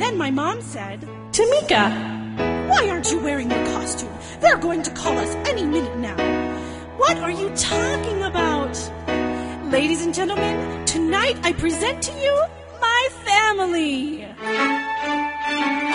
Then my mom said, Tamika! "Why aren't you wearing your costume? They're going to call us any minute now." "What are you talking about?" Ladies and gentlemen, tonight I present to you my family.